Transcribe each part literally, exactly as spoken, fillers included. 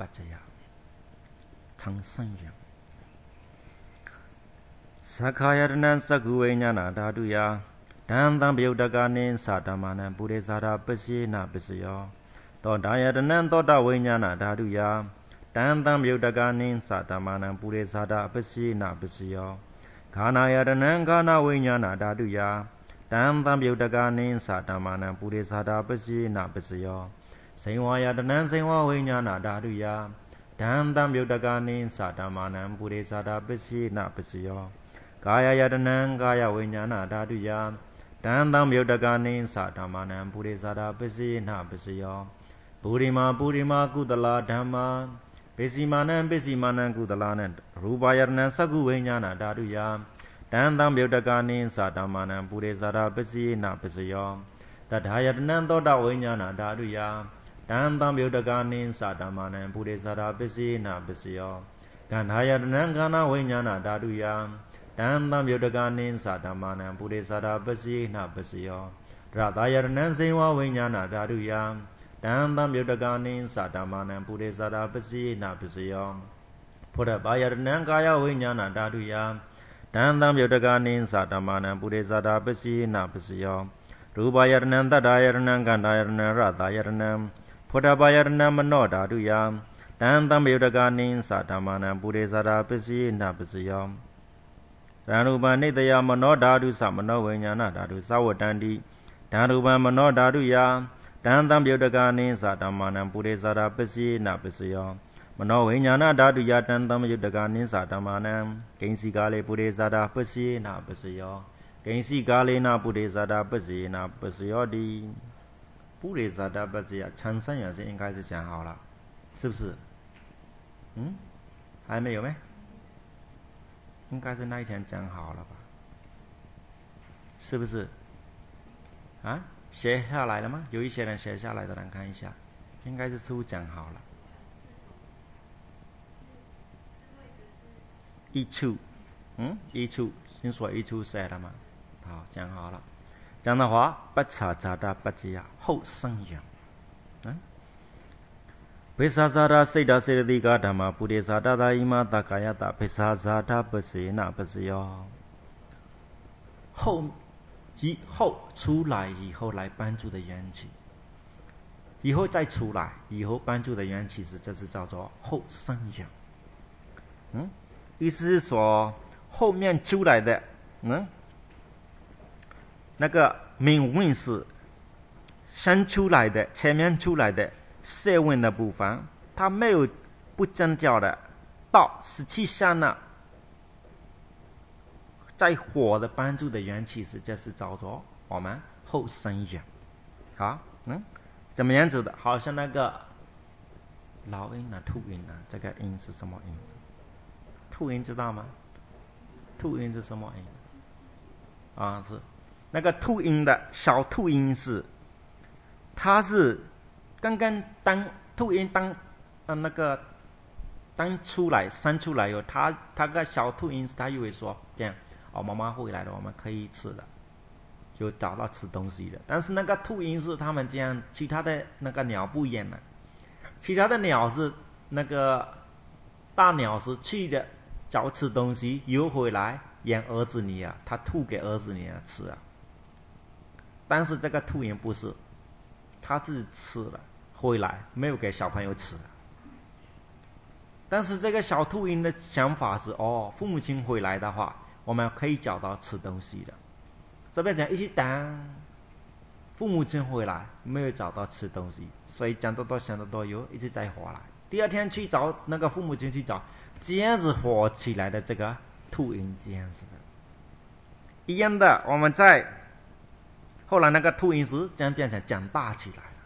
ปัจจย长生养สักขายตนะสักขุวิญญาณธาตุยาดันตังปิยุตกานิสัตตมานังปุเรสาราปสีนาปสโยသောတာယတနံသောတာဝိညာဏဓာတုယတံတံမြုတကနိသတမနံပုရိသတာပစီနာပစီယောခာနာယတနံခာနာဝိညာဏဓာတုယတံတံမြုတကနိသတမနံပုရိသတာပစီနာပစီယောစိံဝါယတနံစိံဝဝိညာဏဓာတုယတံတံမြုတကနိသတမနံပုရိသတာပစီနာပစီယောကာယယတနံကာယဝိညာဏဓာတုယတံတံမြုတကနိသတမနံပုရိသတာပစီနာပစီယောပုရိမာပုရိမာကုသလာဓမ္မာပိစီမာနံပိစီမာနံကုသလာနံရူပယတနံသကုဝိညာဏဓာတုယတံတံမြုတကနိသတမနံပုရိသတာပစီနာပစီယောတထာယတနံသောတဝိညာဏဓာတုယတံတံမြုတကနိသတမနံပုရိသတာပစီနာပစီယောကန္ထာယတနံခန္ဓာဝိညာဏဓာတုယတံတံမြုတကနိသတမနံပုရိသတာပစီနာပစီယောရတယတနံစေဝဝိညာဏဓာတုယတံတံမြုတကနိသတမနံပုရိသတာပစီနာပစီယောဖောရပါယတနံကာယဝိညာဏဓာတုယတံတံမြုတကနိသတမနံပုရိသတာပစီနာပစီယောရူပယတနံတတ္တယတနံကန္တာယတနံရတယတနံဖောရပါယတနံမနောဓာတုယတံတံမြုတကနိသတမနံပုရိသတာပစီနာပစီယောဓာရူပနိတယမနောဓာတုသမနောဝိညာဏဓာတုသဝတ္တန္တိဓာရူပမနောဓာတုယတံတံပြုတကနိသတမနံပုရိသတာပစီနာပစီယောမနောဝိညာဏဓာတုယတံတံပြုတကနိသတမနံကိဉ္စီကာလေပုရိသတာပစီနာပစီယောကိဉ္စီကာလေနာပုရိသတာပစီနာပစီယောတိပုရိသတာပစီယ长生养是应该是讲好了是不是嗯还没有没应该是那一天讲好了吧是不是啊写下来了吗？有一些人写下来的人看一下，应该是师父讲好了。一处，嗯，一处，先说一处写了吗？好，讲好了。讲的话，不查查的不知呀，后生养。嗯，毗沙沙达悉达悉地嘎达玛菩提萨达达伊玛达嘎呀达毗沙沙达不是那不是哟。后。以后出来以后来帮助的缘起，以后再出来以后帮助的缘起是这是叫做后生养。嗯，意思是说后面出来的，嗯，那个命运是先出来的，前面出来的色运的部分，它没有不增加的，到十七相呢。在火的帮助的缘起是，这是叫做我们后生养。好，嗯，怎么样子的？好像那个老鹰啊、秃鹰啊，这个鹰是什么鹰？秃鹰知道吗？秃鹰是什么鹰？啊，是那个秃鹰的小秃鹰是，它是刚刚当秃鹰当呃那个当出来生出来以后，它它个小秃鹰是它以为说这样。哦，妈妈回来了，我们可以吃的，就找到吃东西的。但是那个秃鹰是他们这样，其他的那个鸟不一样的，其他的鸟是那个大鸟是去的找吃东西，又回来养儿子女啊，他吐给儿子女啊吃啊。但是这个秃鹰不是，他自己吃了回来，没有给小朋友吃。但是这个小秃鹰的想法是，哦，父母亲回来的话。我们可以找到吃东西的，这边讲一起等父母亲回来没有找到吃东西，所以讲得多想得多有一直在活来。第二天去找那个父母亲去找，这样子活起来的这个秃鹰这样子的，一样的。我们在后来那个秃鹰是这样变成长大起来了，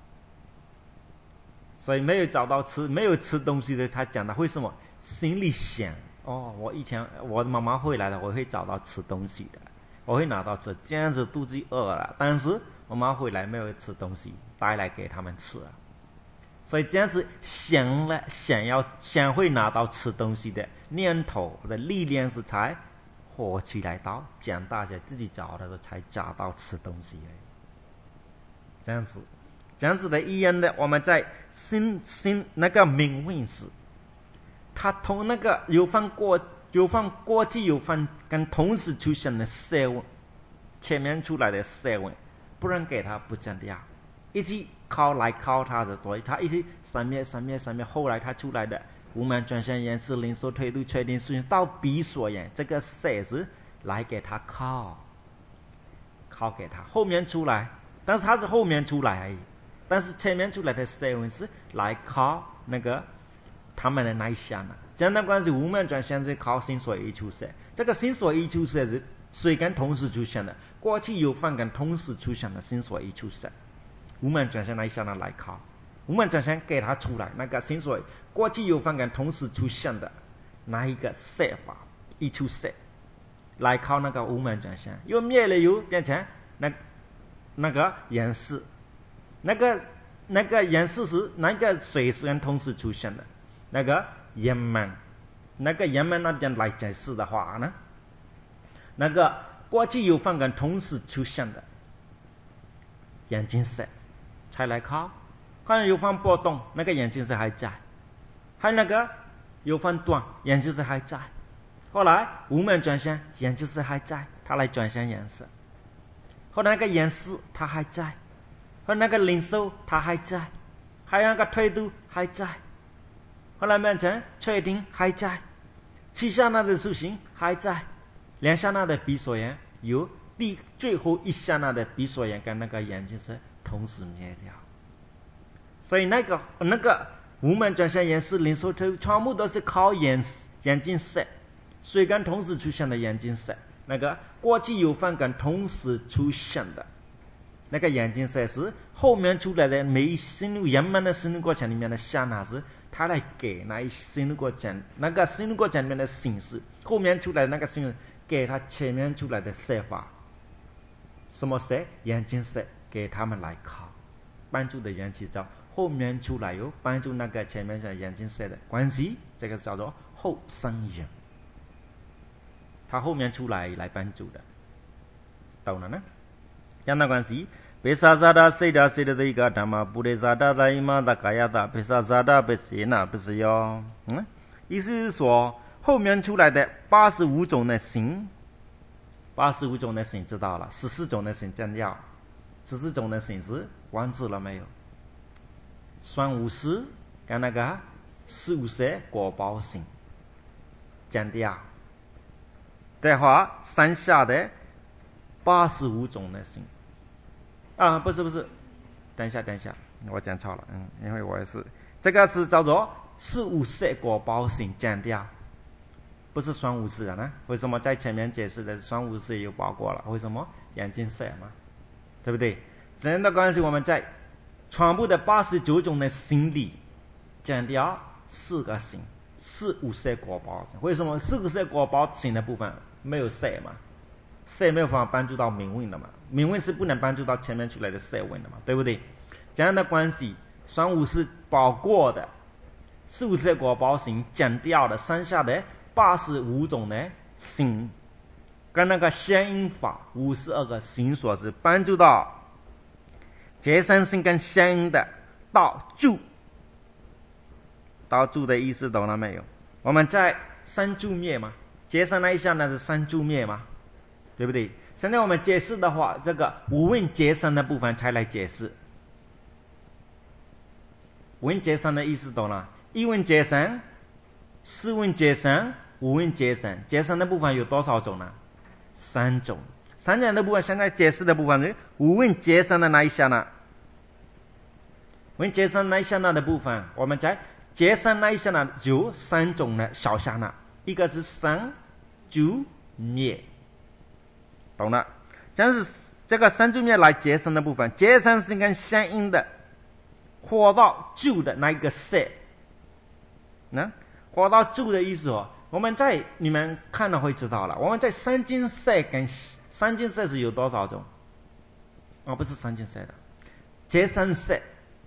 所以没有找到吃没有吃东西的，他讲的为什么心里想。哦，我以前我的妈妈回来了，我会找到吃东西的，我会拿到吃，这样子肚子饿了，但是我妈回来没有吃东西，带来给他们吃了，所以这样子想了想要想会拿到吃东西的念头的力量是才活起来到长大些自己找的才找到吃东西，这样子这样子的一样的，我们在心心那个命运时，它同那个有分过有分过去有分跟同时出现的色纹，前面出来的色纹，不能给它不降掉，一直靠来靠它的，所以它一直上面上面上面，后来它出来的无满转向延时零缩推度确定顺序到比所言，这个色是来给它靠靠给它后面出来，但是它是后面出来而已，但是前面出来的色纹是来靠那个他们的那一项呢？这样的关系无满转向是靠心所一出色，这个心所一出色是虽跟同时出现的，过去有分跟同时出现的心所一出色，无满转向那一项呢来靠，无满转向给它出来那个心所过去有分跟同时出现的那一个色法一出色，来靠那个无满转向，又灭了又变成那那个颜色，那个那个颜色是那个水是跟同时出现的。那个圆满，那个圆满那边来解释的话呢，那个过去有分跟同时出现的眼睛色才来靠，看有分波动，那个眼睛色还在，还有那个有分短，眼睛色还在，后来无满转向，眼睛色还在，它来转向颜色，后来那个颜色它还在，后来那个零售它还在，还有那个推度还在。后来变成确定还在，七刹那的属性还在，两刹那的比所缘有第最后一刹那的比所缘跟那个眼睛是同时灭掉，所以那个那个无满转向眼是零售推全部都是靠眼眼睛色，水跟同时出现的眼睛色，那个过去有分跟同时出现的那个眼睛色是后面出来的每一心路圆满的心路过程里面的刹那是他来给那一心路过程，那个心路过程里面的形式，后面出来的那个心给他前面出来的色法，什么色？眼睛色，给他们来靠，帮助的元气叫后面出来有帮助那个前面的眼睛色的关系，这个叫做后生缘，他后面出来来帮助的，懂了呢？这样的关系。贝萨萨达塞达塞达的一个他妈布雷萨达的伊玛达嘎亚达贝萨萨达贝西那不是哟，嗯，意思是说后面出来的八十五种的形，八十五种的形知道了，十四种的形降掉，十四种的形是忘记了没有？双无师跟那个十五色果报形降掉的话，剩下的八十五种的形。啊，不是不是，等一下等一下，我讲错了，嗯，因为我也是，这个是叫做十五色果报形降掉，不是双无色呢？为什么在前面解释的双无色又包括了？为什么眼睛色嘛？对不对？这样的关系，我们在全部的八十九种的形里降掉四个形，四五色果报形。为什么四个色果报形的部分没有色嘛？色没有办法帮助到明运的嘛，明运是不能帮助到前面出来的色运的嘛，对不对？这样的关系，双五是包括的，四五色果报形减掉的，剩下的八十五种的形，跟那个相应法五十二个形所是帮助到结生性跟相应的道住，道住的意思懂了没有？我们在三住灭嘛，结生那一项呢是三住灭嘛。对不对？现在我们解释的话，这个五蕴结生的部分才来解释。五蕴结生的意思懂了？一蕴结生、四蕴结生、五蕴结生，结生的部分有多少种呢？三种。三种的部分，现在解释的部分是五蕴结生的那一项呢？五蕴结生那一项的部分，我们在结生那一项呢有三种的小项呢，一个是生、住、灭。懂了，这样是这个三住灭来结生的部分，结生是跟相应的活到住的那一个色，那活到住的意思哦，我们在你们看了会知道了，我们在三金色跟三金色是有多少种？哦，不是三金色的，结生色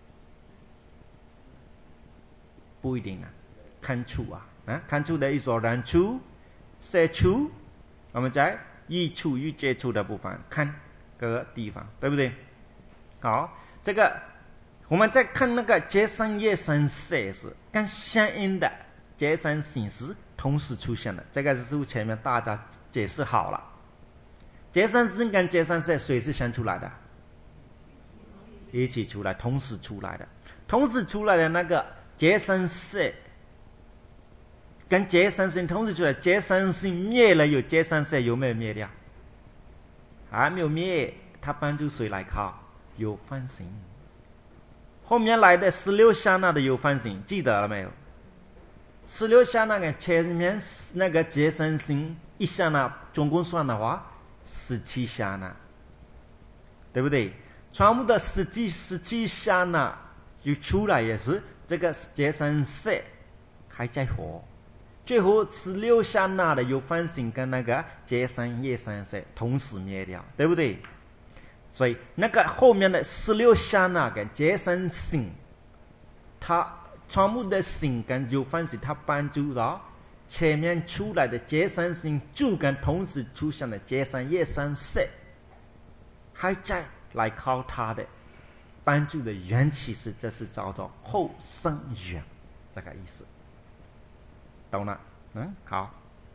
不一定啊，看处啊，啊，看处的意思，人处、色处，我们在一处与接触的部分，看各个地方，对不对？好，这个我们再看那个结生业生色是跟相应的结生性是同时出现的，这个是前面大家解释好了。结生性跟结生色谁是先出来的？一起出来，同时出来的。同时出来的那个结生色跟结生性同时出来，结生性灭了，有结生色有没有灭掉？还没有灭，它帮助谁来靠？有分形。后面来的十六刹那的有分形，记得了没有？十六刹那个前面那个结生性一刹那，总共算的话十七刹那，对不对？全部的十七十七刹那就出来也是这个结生色还在活，最后十六刹那的有分形跟那个结生业生色同时灭掉，对不对？所以那个后面的十六刹那跟结生性，它全部的性跟有分形，它帮助到前面出来的结生性就跟同时出现的结生业生色还在来靠它的帮助的缘起是，这是叫做后生缘，这个意思，懂了？嗯，好。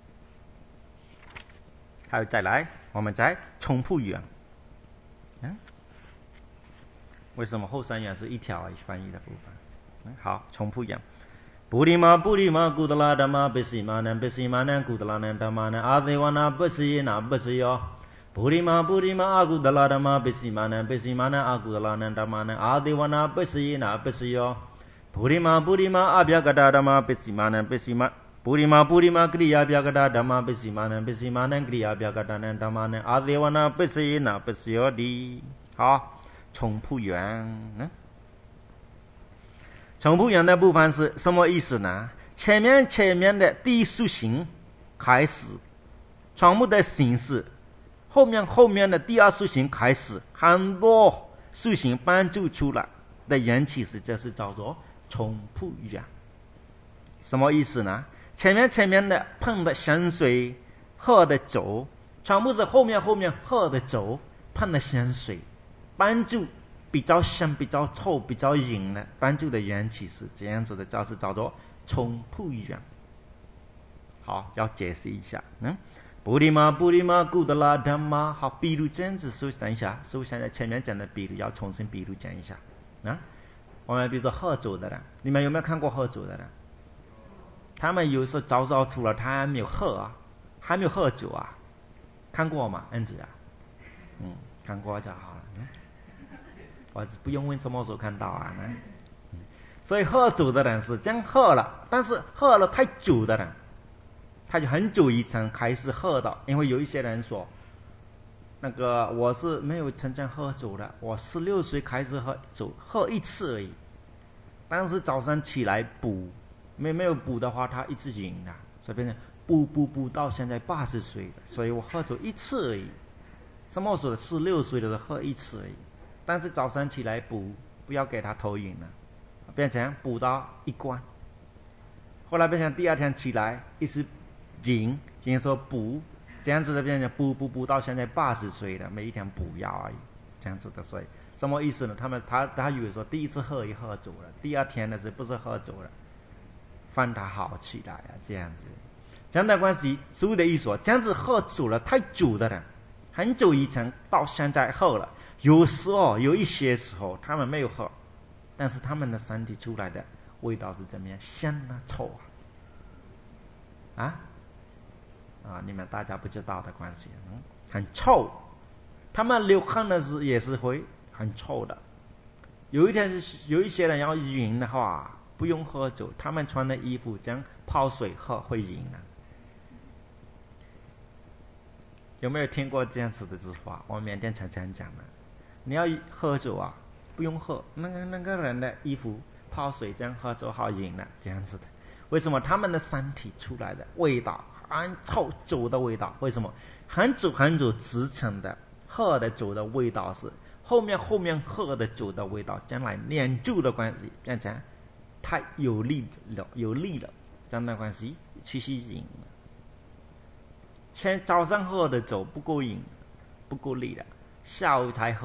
还有再来，我们再重复缘。嗯，为什么后生缘是一条翻译的部分？嗯，好，重复缘。布利玛布利玛古德拉达玛贝西玛南贝西玛南古德拉南达玛南阿德瓦那贝西那贝西哟。布利玛布利玛阿古德拉达玛贝西玛南贝西玛南阿古德拉南达玛南阿德瓦那贝西那贝西哟。布利玛布利玛阿比亚格达达玛贝西玛南贝西玛。布利玛布利玛格利亚比亚格达达玛贝西玛南贝西玛南格利亚比亚格达南达玛南阿德瓦那贝西那贝西哟的。好，重复缘。嗯，重复缘的部分是什么意思呢？前面前面的第一属性开始，全部的形式，后面后面的第二属性开始，很多属性帮助出来的缘起是，这是叫做重复缘。什么意思呢？前面前面的碰的香水，喝的酒，全部是后面后面喝的酒碰的香水，帮助比较香、比较臭、比较淫的帮助的缘起是这样子的，叫是叫做重复缘。好，要解释一下。嗯，布利玛布利玛古德拉达玛。好，比如这样子，所以等一下，所以现在前面讲的比如要重新比如讲一下。啊，我们比如说喝酒的人，你们有没有看过喝酒的人？他们有时候早早出了，他还没有喝啊，还没有喝酒啊，看过吗？恩子啊，嗯，看过就好了。嗯，我不用问什么时候看到啊。嗯，所以喝酒的人是这样喝了，但是喝了太久的人，他就很久以前开始喝的。因为有一些人说，那个我是没有真正喝酒的，我十六岁开始喝酒，喝一次而已，但是早上起来补。没没有补的话，他一直赢的，所以变成补补补到现在八十岁了，所以我喝酒一次而已。什么时候？十六岁的时候喝一次而已，但是早上起来补，不要给他头晕了，变成补到一罐。后来变成第二天起来一直赢，赢说补，这样子的变成补补补到现在八十岁了，每一天补药而已，这样子的。所以什么意思呢？他们他他以为说第一次喝一喝酒了，第二天的时候不是喝酒了。放他好起来啊，这样子，这样的关系，所有的意思，这样子喝酒了太久的人，很久以前到现在喝了，有时候有一些时候他们没有喝，但是他们的身体出来的味道是怎么样？香啊，臭啊？啊啊！你们大家不知道的关系，嗯，很臭。他们流汗的时候也是会很臭的。有一天是有一些人要晕的话。不用喝酒，他们穿的衣服这样泡水喝会赢啊。有没有听过这样子的字话？我缅甸常常讲的，你要喝酒啊，不用喝，那个那个人的衣服泡水这样喝就好赢了，这样子的。为什么？他们的身体出来的味道很臭，酒的味道。为什么？很久很久之前的喝的酒的味道是后面后面喝的酒的味道，将来黏住的关系变成太有力了，有力了，这样的关系继续赢了。前早上喝的酒不够赢，不够力的，下午才喝的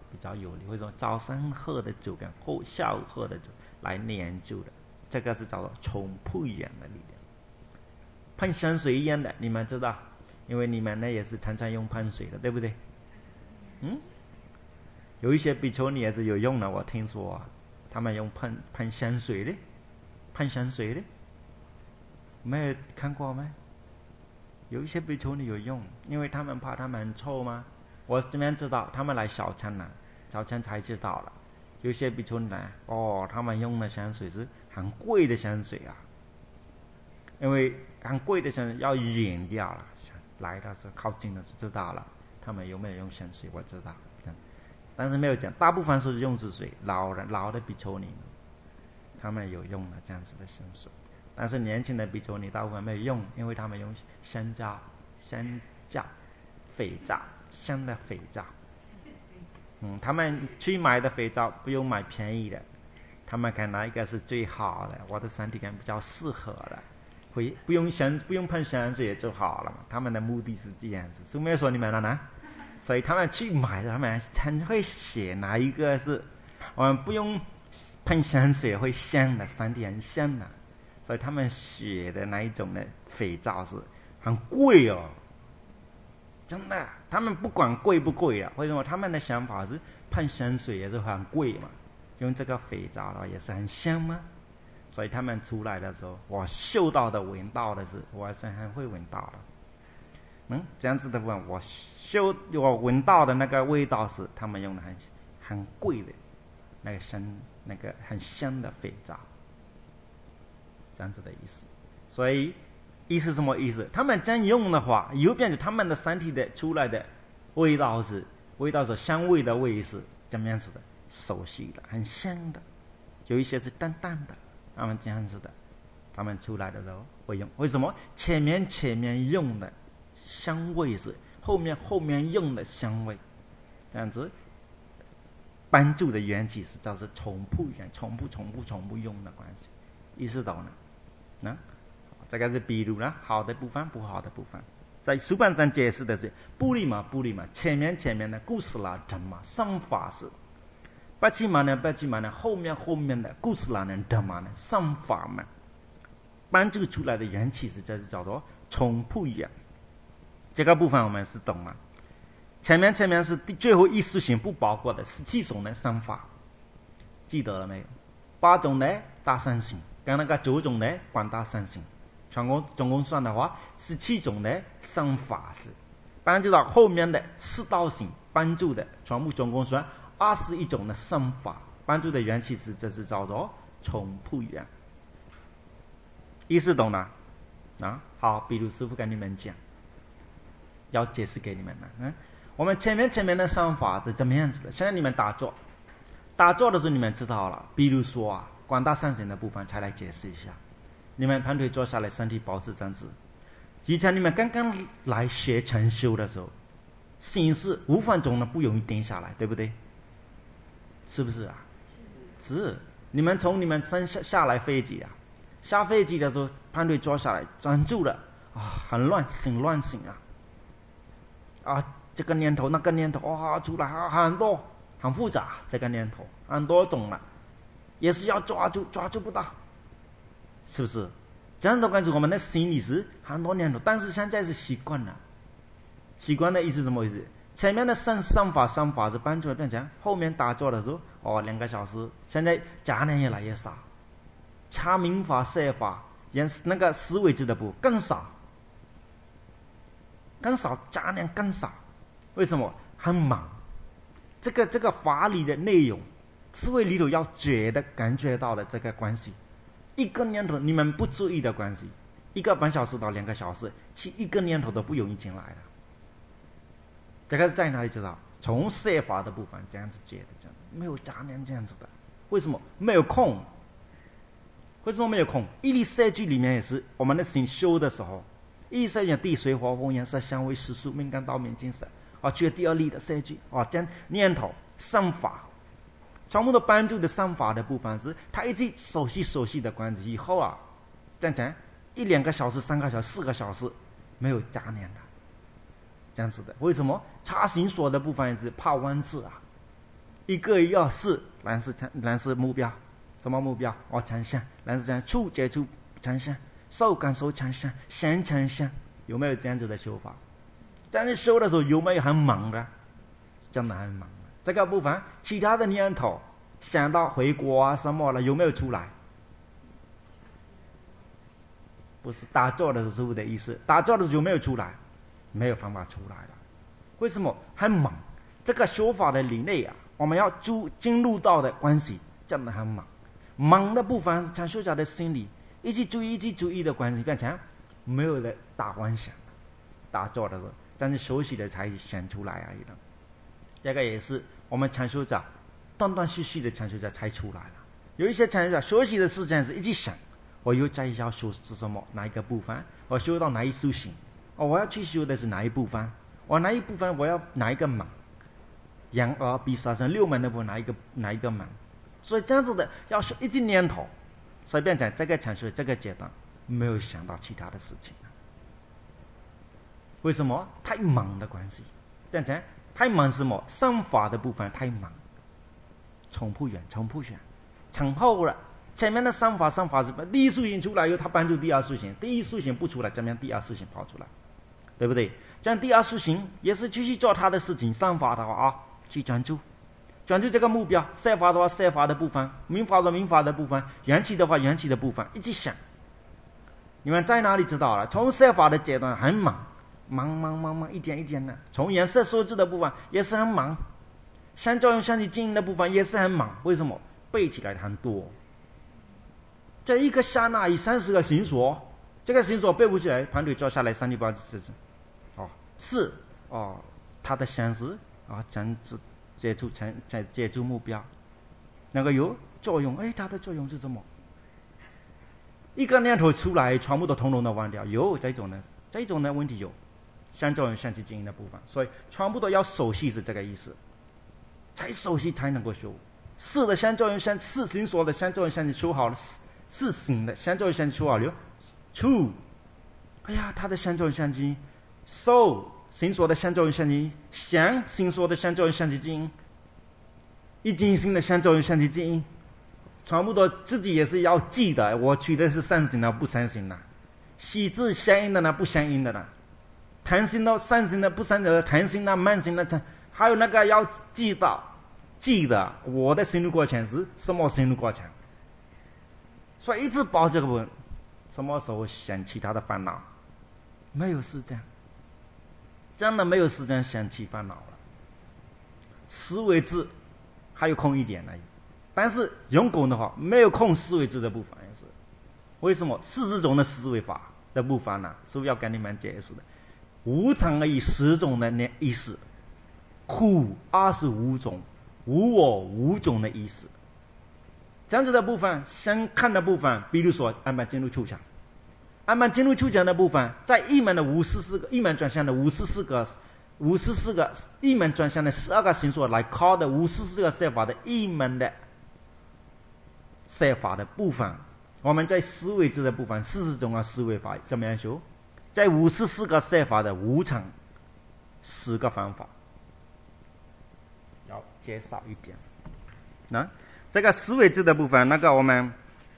比较有力。为什么？早上喝的酒跟后下午喝的酒来研究的，这个是叫做冲不一样的力量。喷香水一样的，你们知道，因为你们呢也是常常用喷水的，对不对？嗯，有一些比丘尼也是有用的，我听说啊，他们用喷喷香水的，喷香水的，没有看过吗？有一些比丘尼有用，因为他们怕他们很臭吗？我这边知道，他们来小乘了，小乘才知道了。有些比丘尼来，哦，他们用的香水是很贵的香水啊，因为很贵的香水要远掉了，来的时候靠近的就知道了，他们有没有用香水我知道，但是没有讲，大部分是用是水，老人老的比丘尼，他们有用了这样子的香水。但是年轻的比丘尼大部分没有用，因为他们用香皂、香皂、肥皂、香的肥皂。嗯，他们去买的肥皂不用买便宜的，他们看哪一个是最好的，我的身体感比较适合的，会不用香不用喷香水也就好了嘛。他们的目的是这样子，是没有说你们了呢？所以他们去买的，他们很会写哪一个是，我们不用喷香水会香的，身体很香的。所以他们写的那一种的肥皂是很贵哦，真的，他们不管贵不贵啊，为什么？他们的想法是喷香水也是很贵嘛，用这个肥皂的话也是很香嘛，所以他们出来的时候，我嗅到的、闻到的是，我还是很会闻到的。嗯，这样子的话，我嗅我闻到的那个味道是他们用的很很贵的那个香那个很香的肥皂。这样子的意思，所以意思什么意思？他们这样用的话，以后变成他们的身体的出来的味道是味道是香味的味是怎么样子的？熟悉的，很香的，有一些是淡淡的，他们这样子的，他们出来的时候会用。为什么？前面前面用的香味是后面后面用的香味，这样子帮助的缘起是叫做重复缘，重复重复重复用的关系，意识到呢？那这个是比如呢，好的部分，不好的部分，在书本上解释的是布利玛布利玛，前面前面的故事啦，怎么上法是巴基玛呢巴基玛呢，后面后面的故事啦呢，怎么呢上法嘛，帮助出来的缘起是这是叫做重复缘。这个部分我们是懂吗？前面前面是最后意识性不包括的十七种的上法，记得了没有？八种的大乘性。跟那个九种的广大乘性，总共总共算的话，十七种的上法是帮助到后面的四道性帮助的，全部总共算二十一种的上法帮助的缘起是，这是叫做重复缘。意思懂了啊？好，比如师父跟你们讲，要解释给你们了。嗯，我们前面前面的上法是怎么样子的？现在你们打坐，打坐的时候你们知道了，比如说啊。广大上行的部分才来解释一下。你们盘腿坐下来，身体保持正直。以前你们刚刚来学禅修的时候，心是五分钟呢不容易定下来，对不对？是不是啊？是。你们从你们身下下来飞机啊，下飞机的时候盘腿坐下来，专注的啊，很乱，心乱心啊，啊，这个念头那个念头哇、哦、出来啊，很多，很复杂，这个念头很多种了。也是要抓住，抓住不到，是不是？这样的关系，我们的心里是很多念头，但是现在是习惯了。习惯的意思是什么意思？前面的上上法上法是帮助变成，后面打坐的时候，哦，两个小时，现在杂念越来越少，查明法、摄法，也那个思维知的部更少，更少，杂念更少。为什么？很忙。这个这个法理的内容。思维里头要觉得感觉到的这个关系，一个念头你们不注意的关系，一个半小时到两个小时，其一个念头都不容易进来的。这个是在哪里知道？从摄法的部分这样子觉得，这样没有杂念这样子的。为什么？没有空。为什么没有空？一力摄句里面也是我们的心修的时候，一力摄句地水火风颜色香味识数命根道明精神啊，觉第二力的摄句啊，这样念头上法。全部都帮助的上法的部分是，他一直熟悉熟悉的关系以后啊，这样讲一两个小时、三个小时、四个小时没有杂念的，这样子的。为什么？查行所的部分是怕忘字啊， 一个要事，然是然是目标，什么目标？哦，强项，然是这样，触接触强项，手感受强项，想强项，有没有这样子的修法？在你修的时候有没有很忙的？真的很忙。这个部分，其他的念头想到回国啊什么了，有没有出来？不是打坐的时候的意思，打坐的时候有没有出来？没有办法出来了。为什么？很忙。这个修法的理念啊，我们要注进入到的关系真的很忙。忙的部分是禅修者的心理，一起注意一起注意的关系变成没有了大幻想，打坐的时候，但是休息的才想出来而已的。这个也是我们禅修者断断续续的禅修者才出来了。有一些禅修者休息的时间是一直想，我又在要修是什么？哪一个部分？我修到哪一修行？哦，我要去修的是哪一部分？我哪一部分我要哪一个忙？阳而必杀生六门的部分哪一个哪一个忙？所以这样子的要是一直念头，随便讲这个禅修这个阶段没有想到其他的事情。为什么？太忙的关系，变成太忙什么？生法的部分太忙，冲不远，冲不远，成后了。前面的三法三法是第一苏醒出来以后，他帮助第二苏醒，第一苏醒不出来，怎么样？第二苏醒跑出来，对不对？这样第二苏醒也是继续做他的事情。三法的话啊，去专注，专注这个目标；色法的话，色法的部分；民法的民法的部分；元气的话，元气的部分，一直想。你们在哪里知道了？从色法的阶段很忙，忙忙忙忙，一点一点的。从颜色数字的部分也是很忙，相作用相去经营的部分也是很忙。为什么？背起来很多。这一个刹那以三十个行所，这个行所背不起来，盘腿坐下来，三六八四哦，是哦，它的相识啊，将接触成在接触目标，那个有作用，哎，它的作用是什么？一个念头出来，全部都统统的忘掉，有这种呢，这种呢问题有，相作用相去经营的部分，所以全部都要熟悉是这个意思，才熟悉才能够修。是的相作用相，是行所的相作用相去修好了。是行的相作用相修好了，处，哎呀，它的相作用相机，受行所的相作用相机，想行所的相作用相机经，一经行的相作用相机经，全部都自己也是要记得，我取的是善行的不善行的，喜字相应的呢不相应的呢，弹性的善行的不善的弹性的慢行的，还有那个要记得记得我的行路过程是什么行路过程。所以一直保这个部分，什么时候想其他的烦恼？没有时间，真的没有时间想其烦恼了。思维智还有空一点而已，但是用功的话，没有空思维智的部分也是。为什么？四十种的思维法的部分呢、啊？是不是要跟你们解释的？无常而已，十种的意思，苦二十五种，无我五种的意思。这样子的部分，先看的部分，比如说安般进入处讲，安般进入处讲的部分，在一门的五十四个，一门转向的五十四个，五十四个一门转向的十二个行所来考的五十四个设法的一门的设法的部分，我们在思维智的部分，四十种的思维法怎么样修？在五十四个设法的无常十个方法，要介绍一点，那。这个思维智的部分，那个我们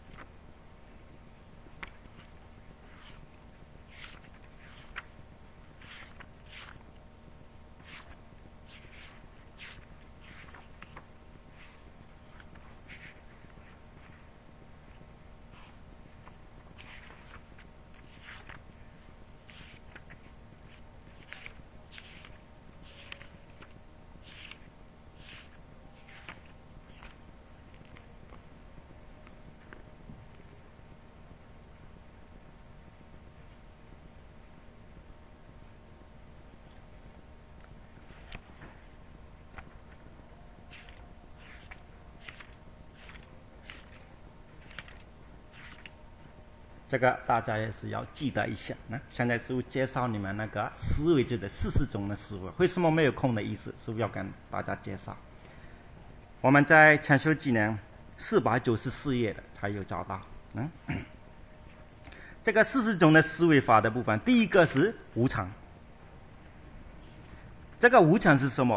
这个大家也是要记得一下。那现在是介绍你们那个思维智的四十种的思维，为什么没有空的意思，是不是要跟大家介绍？我们在禅修纪年四百九十四页的才有找到。嗯，这个四十种的思维法的部分，第一个是无常。这个无常是什么？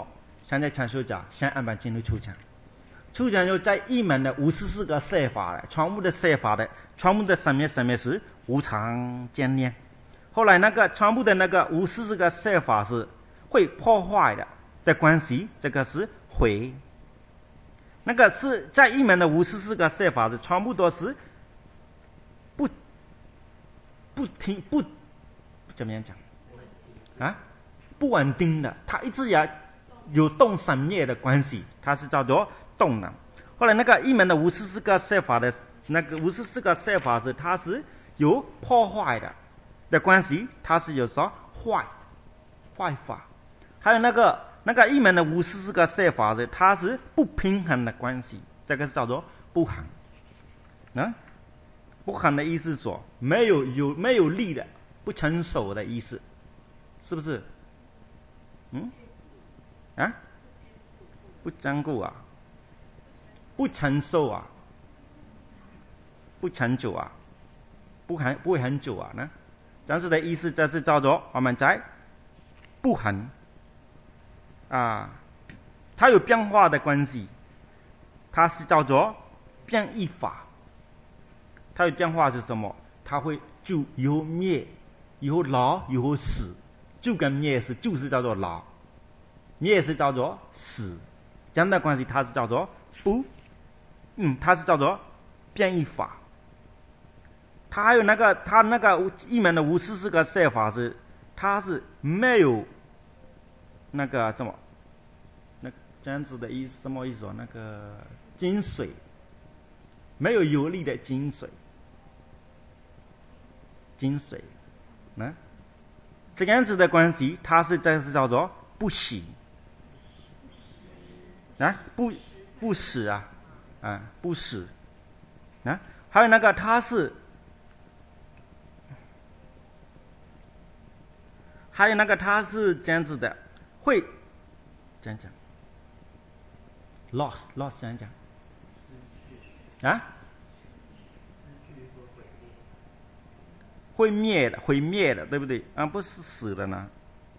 现在阐述讲，先按板进入抽象。抽象就在一门的五十四个设法的，全部的设法的，全部的上面上面是无常见念。后来那个全部的那个五十四个设法是会破坏的的关系，这个是毁。那个是在一门的五十四个设法是全部都是不不停不怎么样讲啊？不稳定的，它一直也有动生灭的关系，它是叫做动能。后来那个一门的五十四个设法的那个五十四个设法是它是有破坏的的关系，它是有说坏坏法。还有那个那个一门的五十四个设法是它是不平衡的关系，这个是叫做不衡。啊，不衡的意思是说没有有没有力的，不成熟的意思，是不是？嗯？啊？不坚固啊？不承受啊？不长久啊？不很不会很久啊？呢？这样子的意思，这是叫做我们在不衡啊，它有变化的关系，它是叫做变异法。它有变化是什么？它会就有灭，有老，有死，就跟灭是就是叫做老，灭是叫做死，这样的关系它是叫做不，嗯，它是叫做变异法。它还有那个它那个一门的五十四个设法是，它是没有那个什么，那这样子的意思什么意思啊？那个精髓，没有有力的精髓。精髓，嗯，这个样子的关系，它是这是叫做不行啊，不不死啊，啊不死啊，还有那个它是，还有那个它是这样子的，会这样讲 ，loss loss 这样讲啊。会灭的，会灭的，对不对？啊，不是死的呢。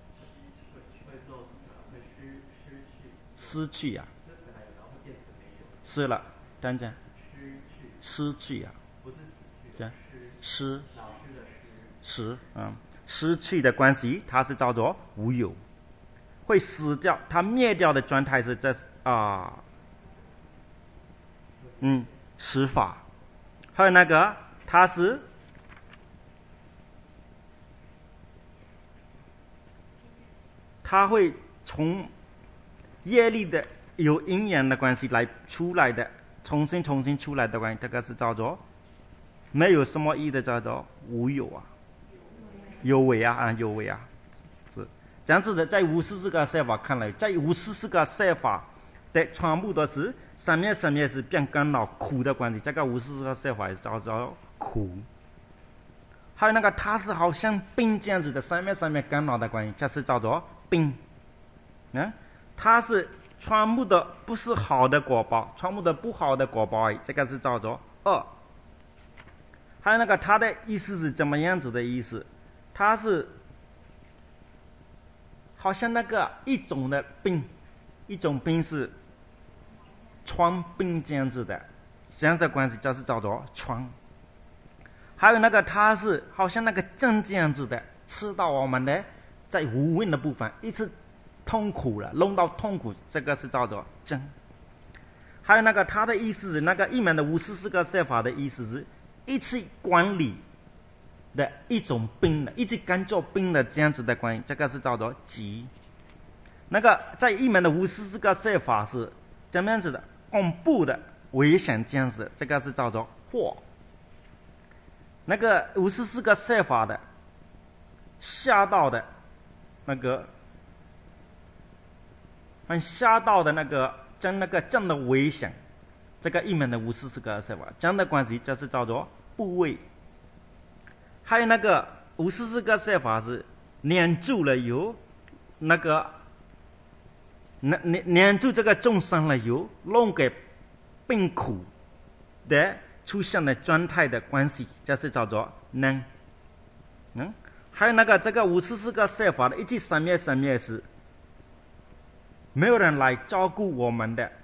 失去呀、啊，失了，这样讲。失去呀、啊，不是死去，这样失，失，嗯，失去的关系，它是叫做无有，会死掉，它灭掉的状态是这啊，嗯，死法。还有那个，它是。它会从业力的有因缘的关系来出来的，重新重新出来的关系，这个是叫做没有什么意的叫做无有啊，有为啊啊有为啊，是这样子的。在五十四个设法看来，在五十四个设法的全部都是上面上面是变干扰苦的关系，这个五十四个设法也叫做苦。还有那个它是好像冰这样子的，上面上面干扰的关系，这是叫做冰，嗯，它是全部的不是好的果报，全部的不好的果报，这个是叫做恶。还有那个它的意思是怎么样子的意思？它是好像那个一种的冰，一种冰是穿冰这样子的，这样的关系就是叫做穿。还有那个它是好像那个针这样子的，吃到我们的在无味的部分，一直痛苦了，弄到痛苦，这个是叫做针。还有那个它的意思是那个一门的五十四个设法的意思是一起管理的一种冰的，一直干做冰的这样子的关系，这个是叫做集。那个在一门的五十四个设法是怎么样子的恐怖的危险这样子的，这个是叫做祸。那个五十四个设法的吓到的那个很吓到的那个真那个真的危险，这个一门的五十四个设法这样的关系就是叫做部位。还有那个五十四个设法是黏住了有那个黏黏住这个众生了有弄给病苦的出现的状态的关系，这是叫做能。嗯，还有那个这个五十四个设法的一起上面上面是没有人来照顾我们的，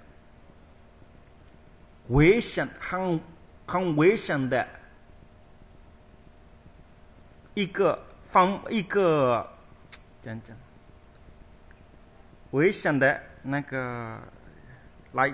危险很很危险的一个方一个讲讲危险的那个来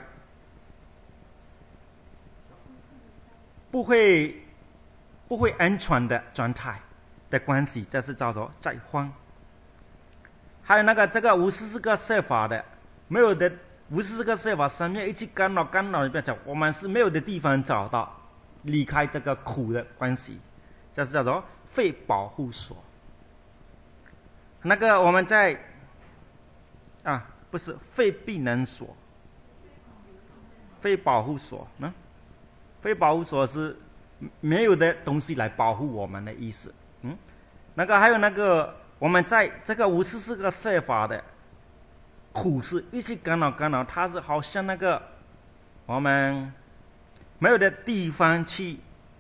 不会不会安全的状态的关系，这是叫做灾荒。还有那个这个五十四个设法的，没有的五十四个设法上面一起干扰干扰，变成我们是没有的地方找到离开这个苦的关系，这是叫做非保护所。那个我们在啊不是非避难所，非保护所呢？非保护所是没有的东西来保护我们的意思。嗯，那个还有那个我们在这个五十四个设法的苦是一起干扰干扰，它是好像那个我们没有的地方去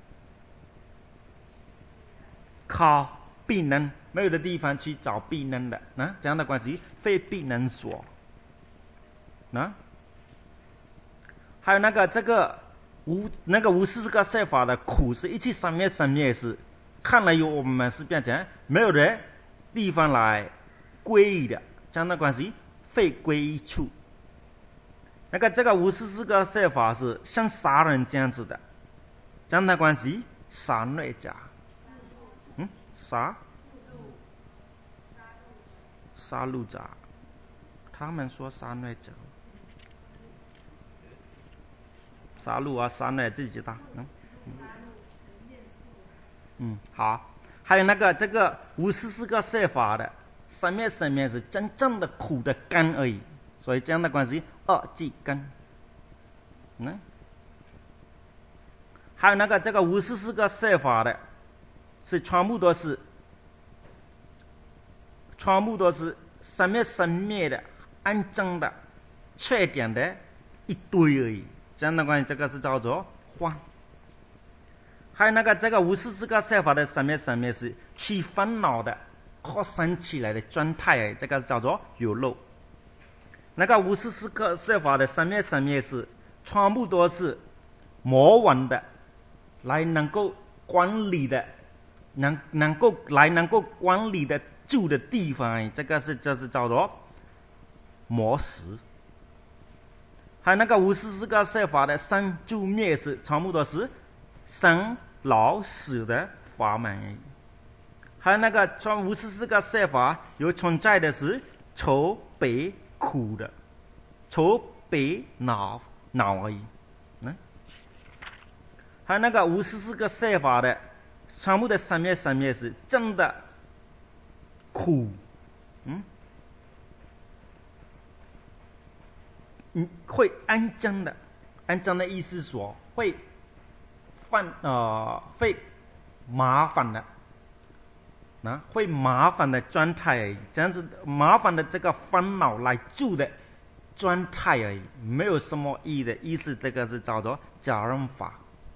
靠避难，没有的地方去找避难的，啊，这样的关系，非避难所，啊，还有那个这个无那个无视个设法的苦是一起上面上面是，看来有我们是变成没有的地方来归依的，这样的关系，非归依处。那个这个无视个设法是像杀人这样子的，这样的关系，杀孽者。嗯，杀杀戮者，他们说杀孽者，杀戮啊杀孽自己知道。嗯嗯嗯，好，还有那个这个五十四个设法的上面上面是真正的苦的根而已，所以这样的关系二即根。嗯，还有那个这个五十四个设法的是全部都是全部都是上面上面的安正的缺点的一堆而已，这样的关系这个是叫做幻。还有那个这个五十四个设法的上面上面是起烦恼的扩散起来的状态，这个叫做有漏。那个五十四个设法的上面上面是全部都是魔王的来能够管理的，能能够来能够管理的住的地方，这个是这是叫做魔石。还有那个五十四个设法的生住灭死，全部都是生老死的法门。还有那个从五十四个设法有存在的是愁悲苦的，愁悲恼恼而已。嗯，还有那个五十四个设法的全部的上面上面是真的苦。嗯，嗯，会安真的，安真的意思说会犯呃会麻烦的，啊，会麻烦的状态而已，这样子麻烦的这个烦恼来住的状态而已，没有什么意义的意思，这个是叫做假人法。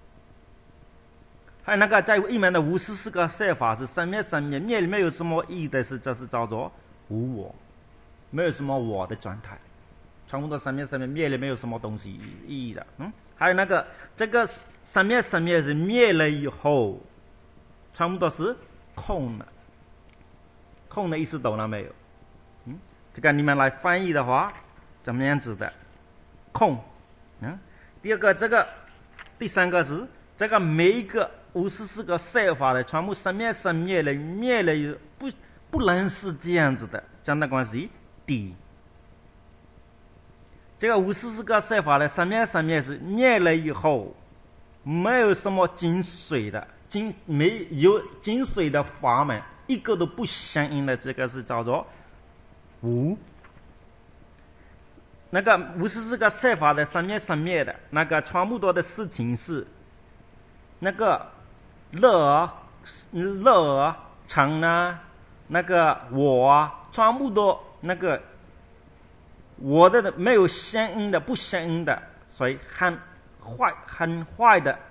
还有那个在一门的五十四个设法是上面上面面没有什么意义的是，这是叫做无我，没有什么我的状态，全部都上面上面灭了，没有什么东西意义的。嗯，还有那个这个上面上面是灭了以后，全部都是空的，空的意思懂了没有？嗯，这个你们来翻译的话，怎么样子的？空。嗯，第二个这个，第三个是这个每一个五十四个设法的全部上面上灭了，灭了不不能是这样子的，这样的关系底。这个五十四个设法的上面上面是灭了以后，没有什么精髓的，精没有精髓的法门，一个都不相应的，这个是叫做无。那个五十四个设法的上面上面的那个全部多的事情是那个乐乐成啊，那个我啊，全部都那个我的没有相应的，不相应的，所以很坏很坏的，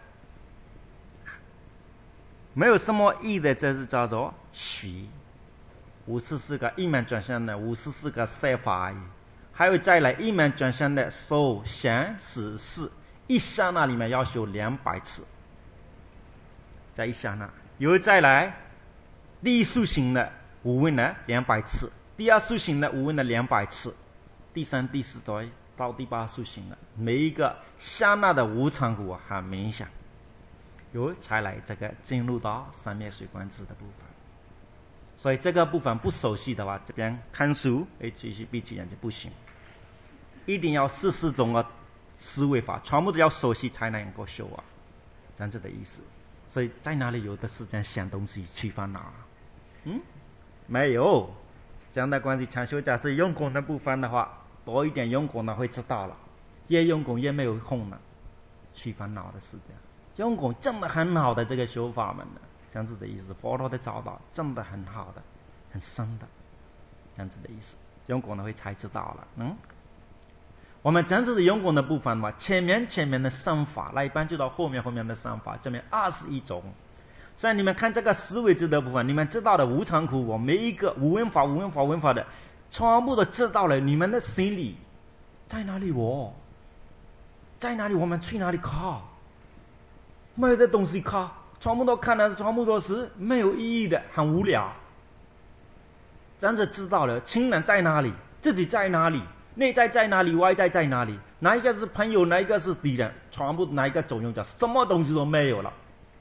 没有什么意义的，这是叫做虚。五十四个一门转向的五十四个设法而已。 还有再来一门转向的受想识事，一刹那里面要修两百次，在一刹那。又再来第一塑形的五问呢两百次，第二塑形的五问的两百次，第三、第四到到第八塑形的每一个刹那的无常苦和冥想，有才来这个进入到三灭水观智的部分。所以这个部分不熟悉的话，这边看书诶继续闭起眼睛不行，一定要四十种的思维法全部都要熟悉才能够修啊，这样子的意思。所以在哪里有的时间想东西去烦恼啊？嗯，没有。这样的关系，禅修家是用功的部分的话，多一点用功呢会知道了，越用功越没有空了去烦恼的时间。用功真的很好的这个修法门呢，这样子的意思。佛陀的教导真的很好的，很深的，这样子的意思。用功呢会才知道了。嗯，我们这样子的用功的部分嘛，前面前面的三法，那一般就到后面后面的三法，这边二十一种。所以你们看这个思维智的部分，你们知道的无常苦我每一个无文法无文法无文法的全部都知道了，你们的心里在哪里我在哪里我们去哪里靠，没有的东西靠，全部都看的全部都是没有意义的，很无聊。这样子知道了亲人在哪里，自己在哪里，内在在哪里，外在在哪里，哪一个是朋友，哪一个是敌人，全部哪一个作用叫什么东西都没有了，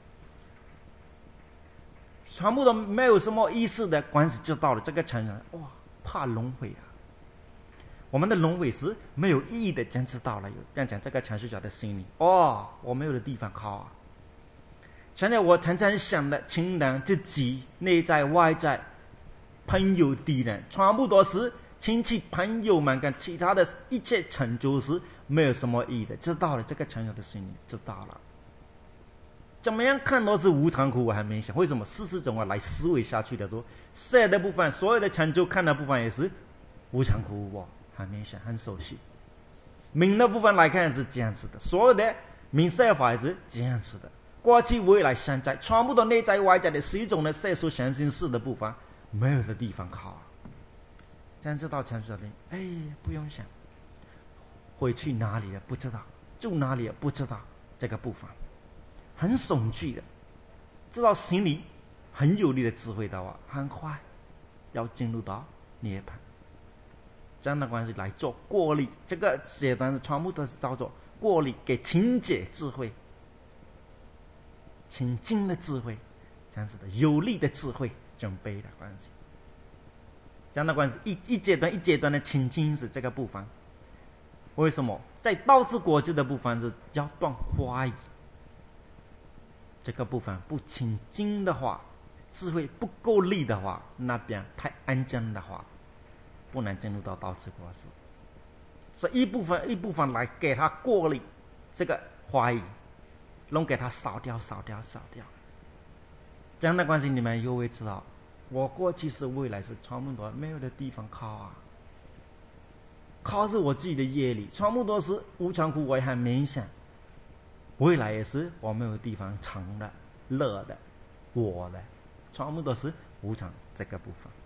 全部都没有什么意识的关系知道了，这个成人哇怕轮回啊！我们的轮回是没有意义的，真知道了。有这样讲，这个阐释者的心里哦，我没有的地方靠啊！现在我常常想的亲人、自己、内在、外在、朋友、敌人，全部都是亲戚朋友们跟其他的一切成就是没有什么意义的，知道了。这个成人的心里知道了。怎么样看都是无常苦我很明显。为什么四十种啊来思维下去的时候，色的部分所有的成就看的部分也是无常苦我很明显很熟悉。名的部分来看是这样子的，所有的名色法也是这样子的，过去未来现在全部都内在外在的十一种的色所相信事的部分没有的地方靠啊。这样知道阐述的哎不用想回去哪里了不知道，住哪里了不知道，这个部分很恐惧的，知道心里很有力的智慧的话，很快要进入到涅槃。这样的关系来做过滤，这个阶段的全部都是叫做过滤，给清洁智慧、清净的智慧，这样子的有力的智慧准备的关系。这样的关系一一阶段一阶段的清净是这个部分。为什么在道之国智的部分是要断怀疑？这个部分不清净的话，智慧不够力的话，那边太安静的话，不能进入到道之国智。所以一部分一部分来给他过滤这个怀疑，弄给他扫掉扫掉扫掉。这样的关系你们又会知道，我过去是未来是全部都没有的地方靠啊，靠是我自己的业力，全部都是无常苦我很明显。未来也是我没有地方常的、乐的、我的，全部都是无常这个部分。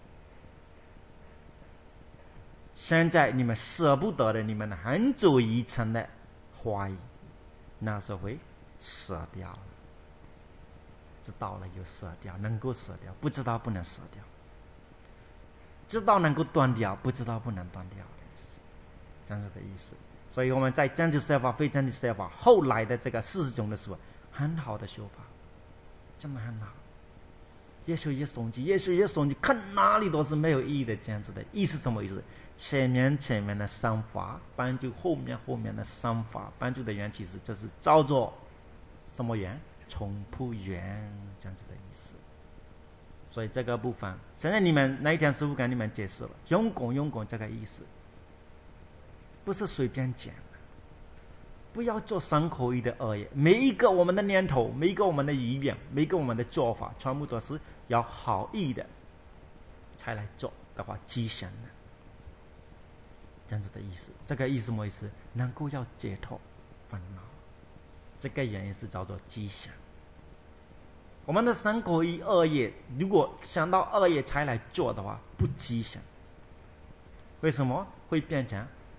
现在你们舍不得的，你们很久以前的怀疑，那时候会舍掉了，知道了就舍掉，能够舍掉，不知道不能舍掉，知道能够断掉，不知道不能断掉，这样子的意思。所以我们在政治设法、非政治设法后来的这个四十种的时候，很好的修法，真的很好。越修越松集，越修越松集，看哪里都是没有意义的，这样子的意思什么意思？前面前面的三法帮助后面后面的三法帮助的缘，其实就是叫做什么缘？重复缘，这样子的意思。所以这个部分，现在你们那一天师父跟你们解释了，用功用功这个意思。不是随便讲的，不要做三口意的恶业。每一个我们的念头，每一个我们的语言，每一个我们的做法，全部都是要好意的才来做的话，吉祥的，这样子的意思。这个意思什么意思？能够要解脱烦恼，这个原因是叫做吉祥。我们的三口意恶业，如果想到恶业才来做的话，不吉祥。为什么会变成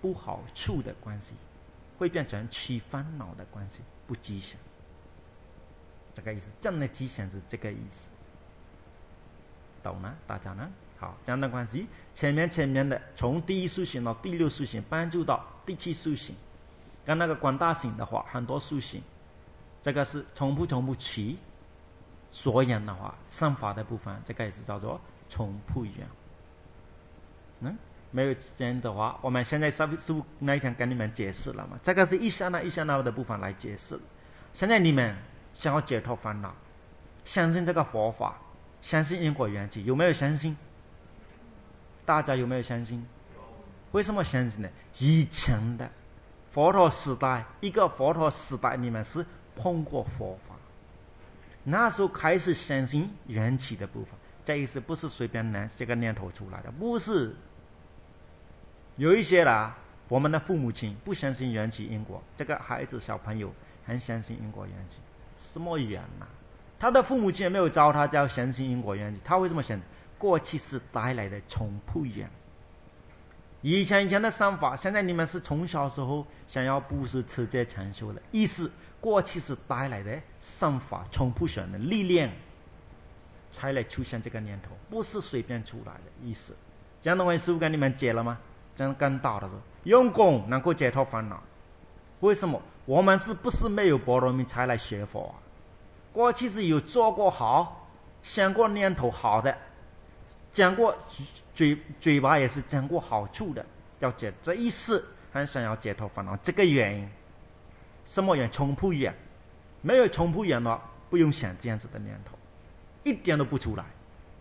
不好处的关系，会变成起烦恼的关系，不吉祥。这个意思，正的吉祥是这个意思，懂呢？大家呢？好，这样的关系，前面前面的从第一属性到第六属性，帮助到第七属性。跟那个广大性的话，很多属性，这个是重复重复起所言的话，善法的部分，这个也是叫做重复言。嗯，没有这样的话，我们现在是不是那一天跟你们解释了嘛？这个是一刹那一刹那的部分来解释。现在你们想要解脱烦恼，相信这个佛法，相信因果缘起，有没有相信？大家有没有相信？为什么相信呢？以前的佛陀时代，一个佛陀时代，你们是碰过佛法，那时候开始相信缘起的部分。这意思不是随便拿这个念头出来的，不是。有一些啦，我们的父母亲不相信缘起因果，这个孩子小朋友很相信因果缘起，什么缘啊？他的父母亲也没有教他叫相信因果缘起，他为什么相信？过去是带来的重复缘。以前以前的善法，现在你们是从小时候想要布施持戒禅修的意思，过去是带来的善法重复缘的力量，才来出现这个念头，不是随便出来的意思。这样的话，师父跟你们解了吗？这样更大的说，用功能够解脱烦恼。为什么？我们是不是没有般若蜜才来学佛啊？过去是有做过好，想过念头好的，讲过嘴嘴巴也是讲过好处的，要解这一世还想要解脱烦恼，这个原因，什么原因？重复缘。没有重复缘的话，不用想这样子的念头，一点都不出来。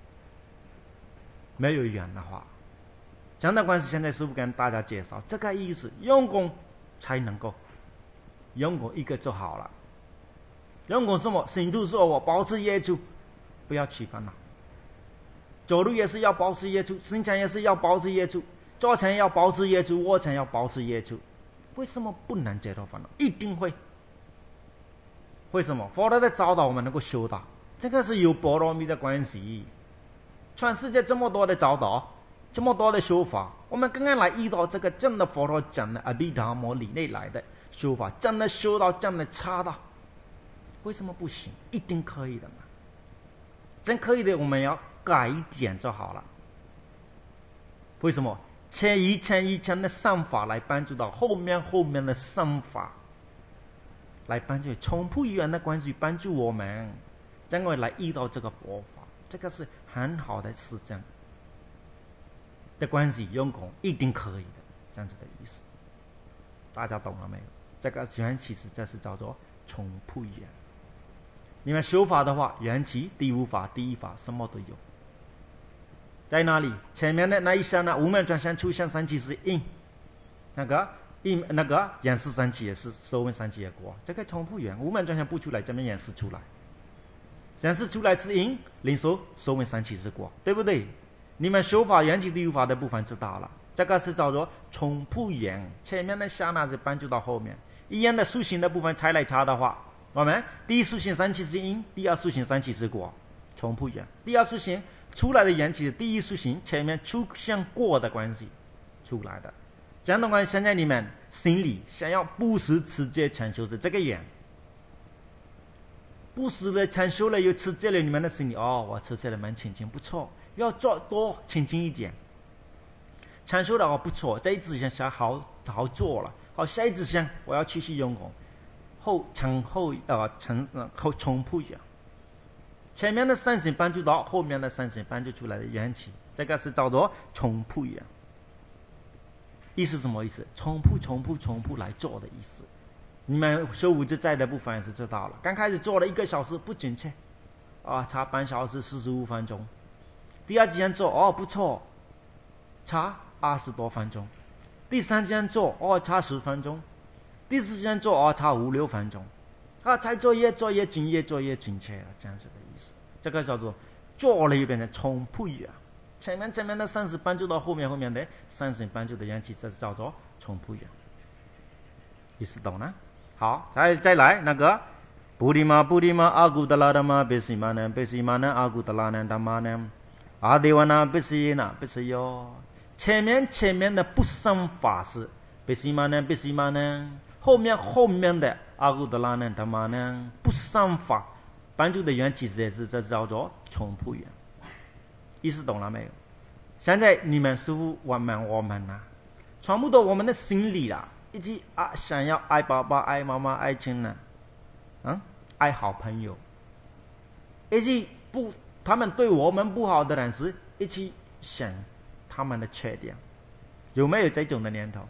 没有缘的话，这样的关系，现在师父跟大家介绍这个意思，用功才能够，用功一个就好了。用功什么？行住坐卧保持业住，不要起烦恼。走路也是要保持业住，行禅也是要保持业住，坐禅要保持业住，卧禅要保持业住。为什么不能解脱烦恼？一定会。为什么？佛陀在教导我们能够修到，这个是有般若蜜的关系。全世界这么多的教导，这么多的修法，我们刚刚来遇到这个真的佛陀讲的阿毗达摩里内来的修法，真的修到，真的差到，为什么不行？一定可以的嘛！真可以的，我们要改一点就好了。为什么？前以前以前的善法来帮助到后面后面的善法，来帮助重复缘的关系，帮助我们将会来遇到这个佛法，这个是很好的实证的关系，用功一定可以的，这样子的意思。大家懂了没有？这个缘起是这是叫做重复缘。你们修法的话，缘起、第五法、第一法什么都有。在哪里？前面的那一项呢？无门转向出现三起是因，那个因那个演示三起也是收闻三起也过，这个重复缘。无门转向不出来，这边演示出来，演示出来是因，领受收闻三起是果，对不对？你们修法缘起第五法的部分知道了，这个是叫做重复缘。前面的刹那是帮助到后面，一样的属性的部分才来查的话，我们第一属性三起是因，第二属性三起是果，重复缘。第二属性出来的缘起，第一属性前面出现过的关系出来的。这样的话，现在你们心里想要布施持戒禅修是这个缘，布施了禅修了又持戒了，你们的心里哦，我持戒了蛮清净不错，要做多清净一点。禅修的话不错，这一支想想好好做了，好下一支想我要继续用功，后成后呃成后重复缘。前面的善行帮助到后面的善行帮助出来的缘起，这个是叫做重复缘。意思什么意思？重复重复重复来做的意思。你们修五自在的部分也是知道了，刚开始做了一个小时不准确啊，差半小时四十五分钟。第二天做哦不错，差二十多分钟。第三天做哦差十分钟。第四天做哦差五六分钟。啊，才做越做越准，越做越准确了，这样子的意思。这个叫做做了一遍的重复缘。前面前面的善事帮助到后面后面的善行帮助的缘起，这是叫做重复缘。意思懂了？好，再再来那个布利玛布利玛阿古德拉达玛贝西玛呢贝西玛呢阿古德拉呢达玛呢阿迪瓦那贝西那贝西哟。前面前面的不善法是必须嘛呢，必须嘛呢，后面后面的阿古德拉呢，他妈呢不善法，帮助的缘其实也是这叫做重复缘，意思懂了没有？现在你们师父我们我们呐、啊，全部都我们的心里啦，以及啊想要爱爸爸、爱妈妈、爱亲人，嗯，爱好朋友，以及不他们对我们不好的人时，一起想他们的缺点，有没有这种的念头？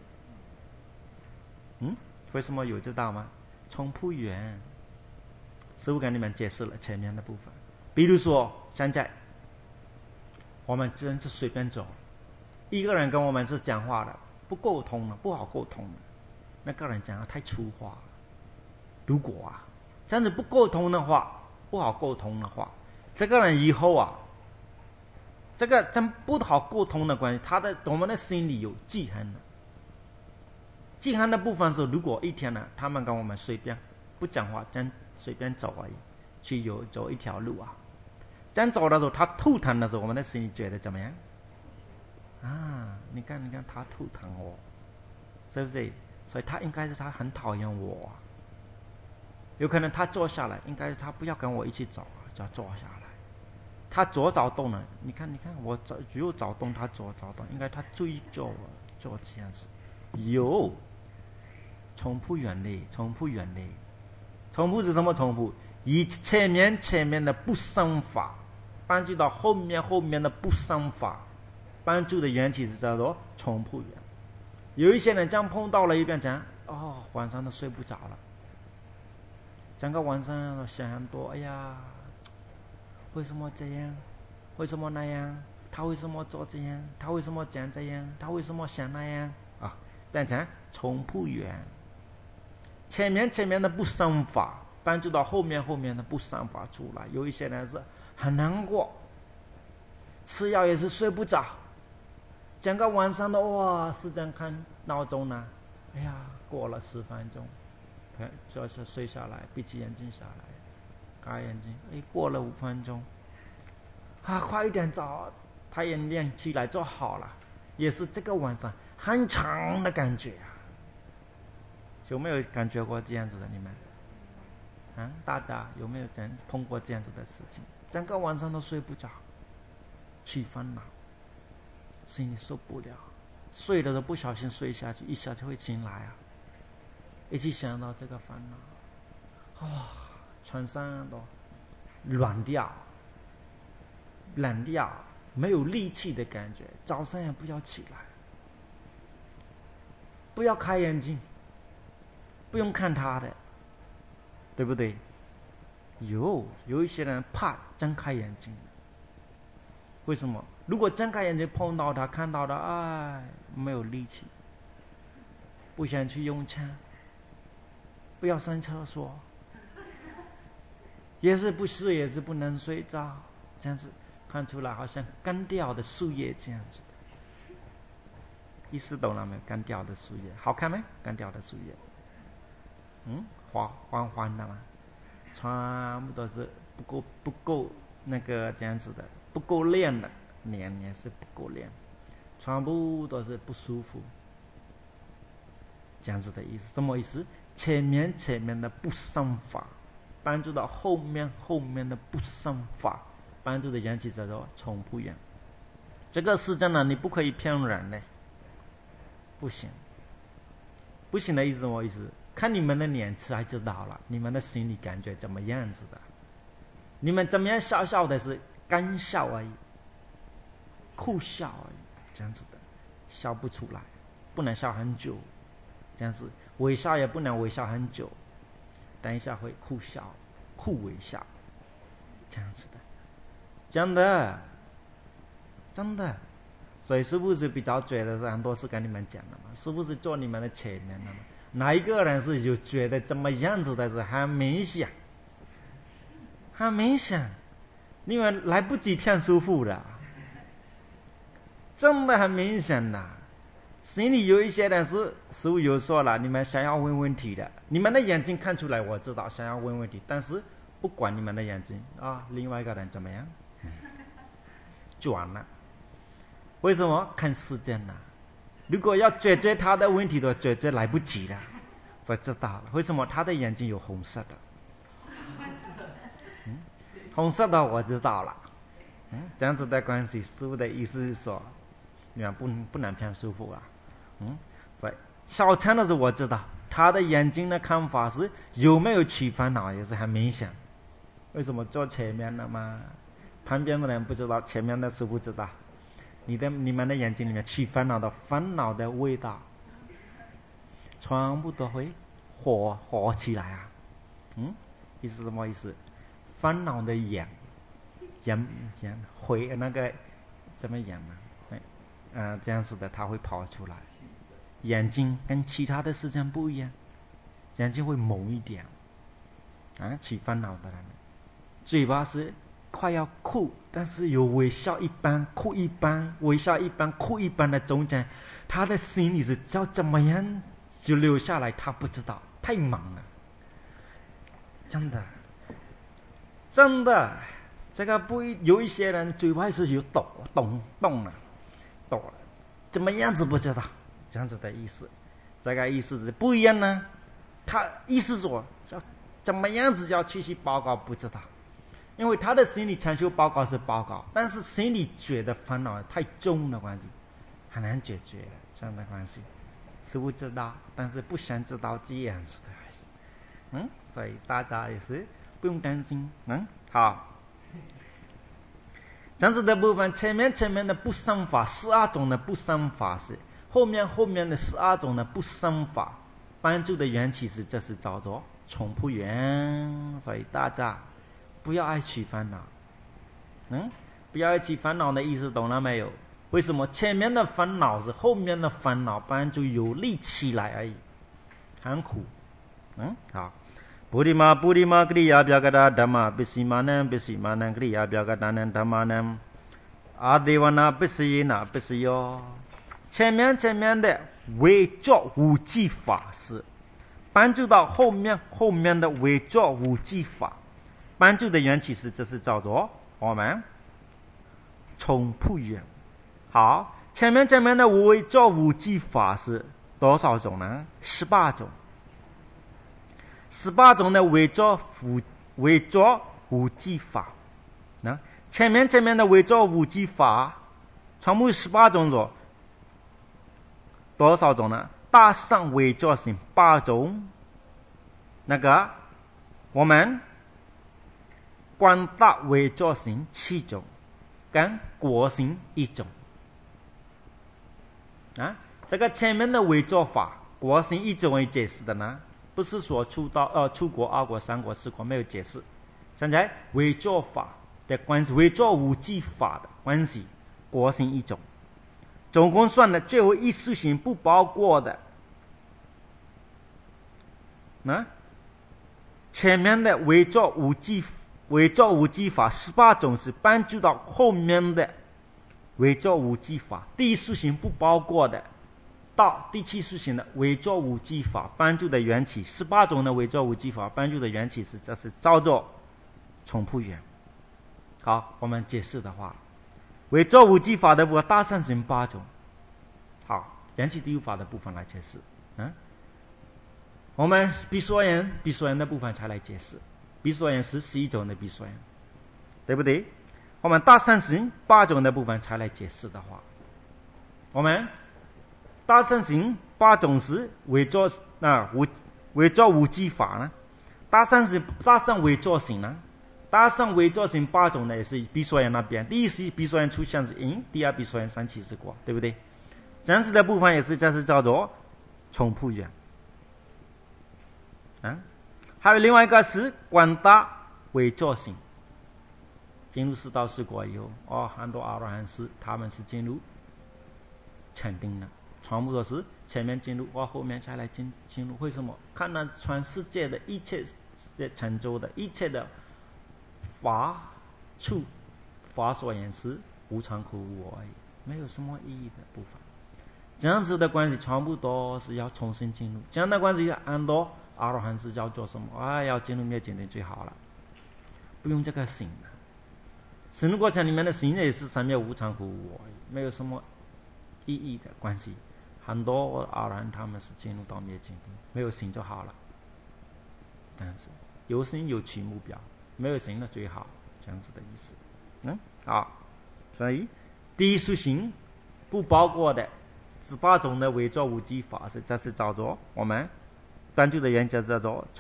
嗯，为什么有知道吗？重复缘，师父跟你们解释了前面的部分。比如说现在我们真是随便走，一个人跟我们是讲话的，不沟通了，不好沟通了，那个人讲的太粗话了。如果啊这样子不沟通的话，不好沟通的话，这个人以后啊，这个真不好沟通的关系，他的我们的心里有记恨的。记恨的部分是，如果一天呢、啊，他们跟我们随便不讲话，这样随便走而已，去有走一条路啊，这样走的时候，他吐痰的时候，我们的心里觉得怎么样？啊，你看，你看他吐痰哦，是不是？所以他应该是他很讨厌我、啊，有可能他坐下来，应该是他不要跟我一起走啊，就要坐下来。他左找动了，你看，你看我左右找动，他左找动，应该他追究我做这样子，有。重复原理，重复原理，重复是什么重复？以前面前面的不善法，帮助到后面后面的不善法，帮助的缘起是叫做重复缘。有一些人这样碰到了一遍讲，哦，晚上都睡不着了，整个晚上都想很多，哎呀，为什么这样？为什么那样？他为什么做这样？他为什么讲这样？他为什么想那样？啊，变成重复缘。前面前面的不善法，帮助到后面后面的不善法出来。有一些人是很难过，吃药也是睡不着，整个晚上的哇，时间看闹钟呢，哎呀，过了十分钟，就是睡下来，闭起眼睛下来，开眼睛，哎，过了五分钟，啊，快一点早，太阳亮起来就好了，也是这个晚上很长的感觉啊。有没有感觉过这样子的你们？啊，大家有没有真碰过这样子的事情？整个晚上都睡不着，起烦恼，心里受不了，睡了都不小心睡下去，一下就会醒来啊！一起想到这个烦恼，啊、哦，全身都软掉、冷掉，没有力气的感觉，早上也不要起来，不要开眼睛。不用看他的，对不对？有有一些人怕睁开眼睛，为什么？如果睁开眼睛碰到他，看到他，哎，没有力气，不想去用餐，不要上厕所，也是不睡，也是不能睡着，这样子看出来好像干掉的树叶这样子的，意思懂了没有？干掉的树叶好看没？干掉的树叶。嗯，黄黄黄的嘛，全部都是不够不够那个这样子的，不够练的，脸也是不够练，全部都是不舒服，这样子的意思。什么意思？前面前面的不善法，帮助到后面后面的不善法，帮助的缘起叫做重复缘。这个是真的，你不可以骗人的，不行，不行的意思什么意思？看你们的脸才知道了，你们的心理感觉怎么样子的？你们怎么样笑笑的是干笑而已，哭笑而已，这样子的，笑不出来，不能笑很久，这样子微笑也不能微笑很久，等一下会哭笑，哭微笑，这样子的，真的，真的。所以是不是比较觉得很多是跟你们讲的嘛？是不是做你们的前面的嘛？哪一个人是有觉得怎么样子的是很明显，很明显，你们来不及骗师父的，真的很明显的。心里有一些人是师父有说了，你们想要问问题的，你们的眼睛看出来我知道想要问问题，但是不管你们的眼睛啊，另外一个人怎么样，转了。为什么？看时间了， 如果要解决他的问题的解决来不及了，所以知道了为什么他的眼睛有红色的。嗯，红色的我知道了。嗯，这样子的关系，师父的意思是说，你们不不能骗师父啊。嗯，所以小乘的时候我知道他的眼睛的看法是有没有起烦恼也是很明显。为什么坐前面的嘛？旁边的人不知道，前面的师父知道。你的你们的眼睛里面起烦恼的烦恼的味道，全部都会火火起来啊。嗯，意思什么意思？烦恼的眼眼眼会那个什么眼呢？会呃这样子的，它会跑出来。眼睛跟其他的事情不一样，眼睛会蒙一点啊，起烦恼的人。嘴巴是快要哭，但是有微笑一般，哭一般，微笑一般，哭一般的中间，他的心里是要怎么样就留下来，他不知道，太忙了。真的，真的，这个不有一些人嘴巴是有抖动动了，抖了，怎么样子不知道，这样子的意思。这个意思是不一样呢。他意思说要怎么样子要继续报告不知道。因为他的心理成就报告是报告，但是心理觉得烦恼太重的关系，很难解决这样的关系。师父知道，但是不想知道这样子的。嗯，所以大家也是不用担心。嗯，好。这样子的部分，前面前面的不生法，十二种的不生法是后面后面的十二种的不生法，帮助的缘起是这是叫做重复缘，所以大家不要爱起烦恼。嗯，不要爱起烦恼的意思懂了没有？为什么前面的烦恼是后面的烦恼帮助有力起来而已，很苦。嗯，好。布里玛布里玛格里亚表格达达玛比西玛南比西玛南格里亚表格达南达玛南阿迪瓦那比西耶那比西哟。前面前面的为作无记法是帮助到后面后面的为作无记法。帮助的缘起是这是叫做我们重复缘。好，前面前面的为作无记法是多少种呢？十八种。十八种的为作无为作无记法。那前面前面的为作无记法全部十八种种，多少种呢？大乘为作行八种，那个我们广大为作行七种，跟果行一种。啊，这个前面的为作法，果行一种为解释的呢，不是说出道呃出国二国三国四国没有解释。现在为作法的关系，为作无记法的关系，果行一种，总共算的最后一事行不包括的。那前面的为作无记为作无记法十八种是帮助到后面的为作无记法，第一事行不包括的，到第七事行的为作无记法帮助的缘起，十八种的为作无记法帮助的缘起是这是叫做重复缘。好，我们解释的话，为作无记法的部分大乘行八种。好，缘起第五法的部分来解释。嗯，我们比所缘比所缘的部分才来解释。比所缘是十一种的比所缘，对不对？我们大乘行八种的部分才来解释的话，我们大乘行八种是为作啊无为作无记法呢，大乘是大乘为作行呢，大乘为作行八种呢也是比所缘那边，第一是比所缘出现是因，第二比所缘三起是果，对不对？这样子的部分也是这是叫做重复缘。啊，还有另外一个是广大为作行。进入四道四果以后，哦，很多阿罗汉是他们是进入禅定的，全部都是前面进入，哦，后面才来进进入。为什么？看到全世界的一切成就的一切的法处法所言是无常苦无我而已，没有什么意义的部分。这样子的关系全部都是要重新进入，这样的关系很多阿罗汉是要做什么？啊，要进入灭尽定最好了，不用这个行的。行过程里面的行也是三灭无常苦无我，没有什么意义的关系。 很多阿兰他们是进入到灭尽的，没有心就好了。但是有心有其目标，没有心的最好，这样子的意思。嗯，好，所以低属性不包括的十八种的伪造无记法是，这是叫做我们专注的研究叫做